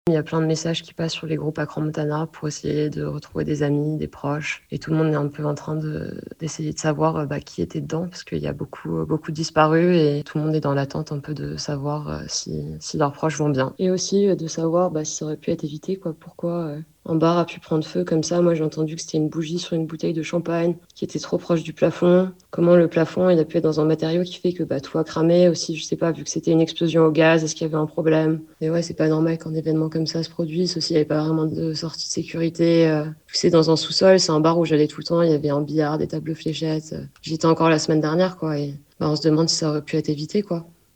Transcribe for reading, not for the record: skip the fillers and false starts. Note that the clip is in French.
Il y a plein de messages qui passent sur les groupes Acran Montana pour essayer de retrouver des amis, des proches. Et tout le monde est un peu en train d'essayer de savoir qui était dedans, parce qu'il y a beaucoup de disparus et tout le monde est dans l'attente un peu de savoir si leurs proches vont bien. Et aussi de savoir si ça aurait pu être évité, quoi. Pourquoi un bar a pu prendre feu comme ça. Moi, j'ai entendu que c'était une bougie sur une bouteille de champagne qui était trop proche du plafond. Comment le plafond, il a pu être dans un matériau qui fait que tout a cramé aussi, je sais pas, vu que c'était une explosion au gaz, est-ce qu'il y avait un problème? Mais ouais, c'est pas normal qu'un événement comme ça se produise. Aussi, il n'y avait pas vraiment de sortie de sécurité. C'est dans un sous-sol, c'est un bar où j'allais tout le temps. Il y avait un billard, des tables fléchettes. J'y étais encore la semaine dernière, quoi. Et on se demande si ça aurait pu être évité, quoi.